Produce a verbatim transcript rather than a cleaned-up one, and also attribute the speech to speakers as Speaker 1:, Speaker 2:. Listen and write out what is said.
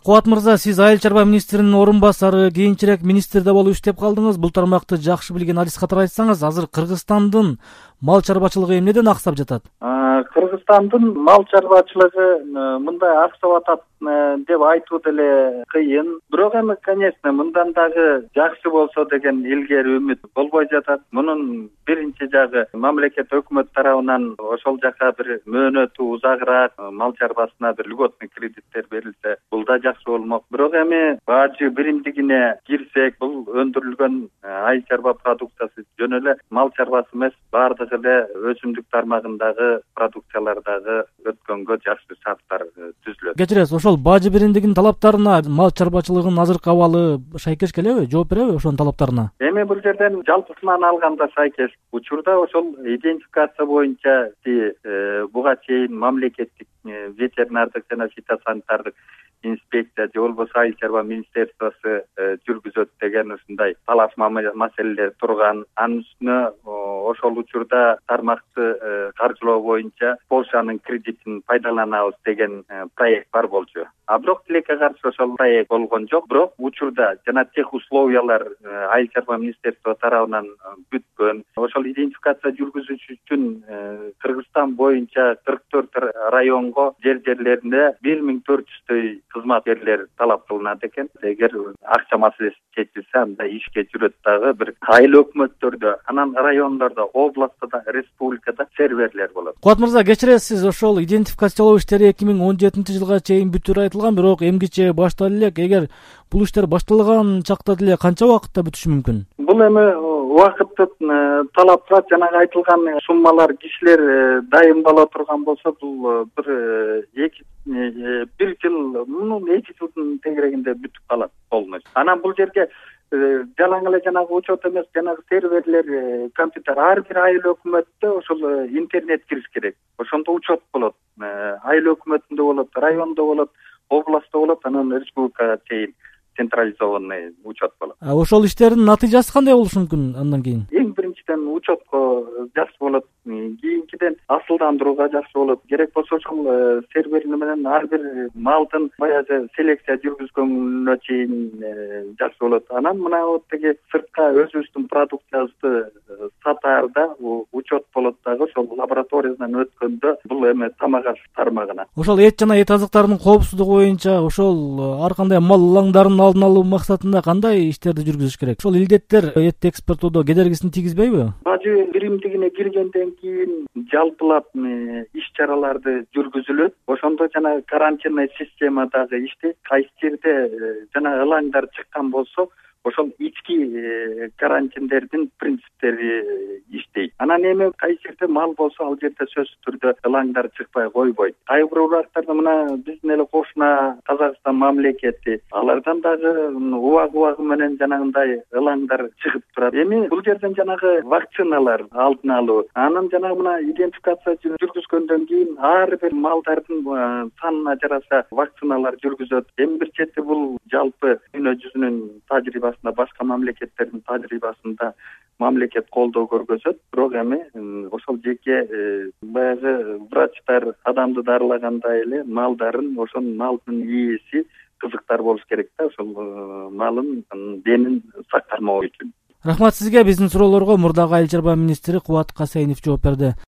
Speaker 1: Кубат мырза, сиз айыл чарба министринин орун басары, кийинчерээк министр да болуп иштеп калдыңыз. Бул тармакты жакшы билген адис катары айтсаңыз, азыр Кыргызстандын мал чарбачылыгы эмнеден аксап жатат?
Speaker 2: Кыргызстандын мал чарбачылыгы мындай аксап атат деп айтуу деле кыйын. Бирок эми, конечно, мындан дагы жакшы болсо деген илгери үмүт болбой жатат. Мунун биринчи жагы мамлекет өкмөт тарабынан ошол жака бир мөөнөтү узагыраак мал чарбасына бир льготный кредиттер берилсе, бул да жакшы болмок. Бирок эми бажы биримдигине кирсек, бул өндүрүлгөн айыл чарба продукциясы жөн эле мал чарбасы эмес, баардыгы эле өсүмдүк тармагындагы продукциялардагы өткөнгө жакшы шарттар түзүлөт.
Speaker 1: Кечиресиз, ошол бажы биримдигинин талаптарына мал чарбачылыгынын азыркы абалы шайкеш келеби, жооп береби ошонун талаптарына?
Speaker 2: Эми бул жерден жалпысынан алганда шайкеш. Учурда ошол идентификация боюнча буга чейин мамлекеттик ветеринардык жана фитосанитардык инспекция же болбосо айыл чарба министерствосу жүргүзөт деген ушундай талап маселелер турган. Анын үстүнө ошол учурда тармакты каржылоо боюнча Польшанын кредитин пайдаланабыз деген проект бар болчу. А бирок тилекке каршы ошол проект болгон жок. Бирок учурда жана тех условиялар айыл чарба министерство тарабынан бүткөн. Ошол идентификация жүргүзүш үчүн Кыргызстан боюнча кырк төрт районго жер жерлеринде бир миң төрт жүздөй кызматкерлер талап кылынат экен. Эгер акча маселеси чечилсе, анда ишке жүрөт дагы бир айыл өкмөттөрдө, анан райондордо, областта, республикада серверлер болот.
Speaker 1: Кубат мырза, кечиресиз, ошол идентификациялоо иштери эки миң он жетинчи жылга чейин бүтүрү айтылган, бирок эмгиче башталып элек. Эгер бул иштер башталган чакта деле канча убакытта бүтүшү мүмкүн?
Speaker 2: Бул эми убакыттын талапка жанагы айтылган суммалар кишилер дайым боло турган болсо, бул бир эки бир жыл, мунун эки жылдын тегерегинде бүтүп калат полностью. Анан бул жерге жалаң эле жанагы учет эмес, жанагы серверлер, компьютер, ар бир айыл өкмөттө ошол интернет кириш керек. Ошондо учет болот. Айыл өкмөтүндө болот, райондо болот, областта болот, анан республикага чейин централизованный учет болот.
Speaker 1: Ошол иштердин натыйжасы кандай болушу мүмкүн андан кийин?
Speaker 2: Эң биринчиден учетко жакшы болот, кийинкиден асылдандырууга жакшы болот. Керек болсо ошол сервер менен ар бир малдын баягы селекция жүргүзгөнгө чейин жакшы болот. Анан мына вот теги сыртка өзүбүздүн продукциябызды сатаарда учет болот дагы, ошол лабораториядан өткөндө бул эми тамак аш тармагына.
Speaker 1: Ошол эт жана эт азыктарынын коопсуздугу боюнча ошол ар кандай мал улаңдарын алдын алуу максатында кандай иштерди жүргүзүш керек? Ошол илдеттер эт экспортоодо кедергисин тийгизбейби?
Speaker 2: Бажы биримдигине киргенден кийин жалпылап иш чараларды жүргүзүлөт. Ошондо жана карантинный система дагы иштейт. Кайсы жерде жана ылаңдар чыккан болсо, ошол ички карантиндердин принциптери иштейт. Анан эми кайсы жерде мал болсо, ал жерде сөзсүз түрдө ылаңдар чыкпай койбойт. Кайсы бир урактарда мына биздин эле кошуна Казакстан мамлекети, алардан дагы убак-убагы менен жанагындай ылаңдар чыгып турат. Эми бул жерден жанагы вакциналар алдын алуу, анан жанагы мына идентификация жүргүзгөндөн кийин ар бир малдардын санына жараша вакциналар жүргүзөт. Эми бир чети бул жалпы дүйнө жүзүнүн тажрыйбасында, башка мамлекеттердин тажрыйбасында мамлекет колдоо көргөзөт. Бирок эми ошол жеке баягы врачтар адамды дарылагандай эле малдарын, ошол малдын ээси кызыктар болуш керек да, ошол малын денин сакталмоо үчүн.
Speaker 1: Рахмат сизге. Биздин суроолорго мурдагы айыл чарба министри Кубат Касейинов жооп берди.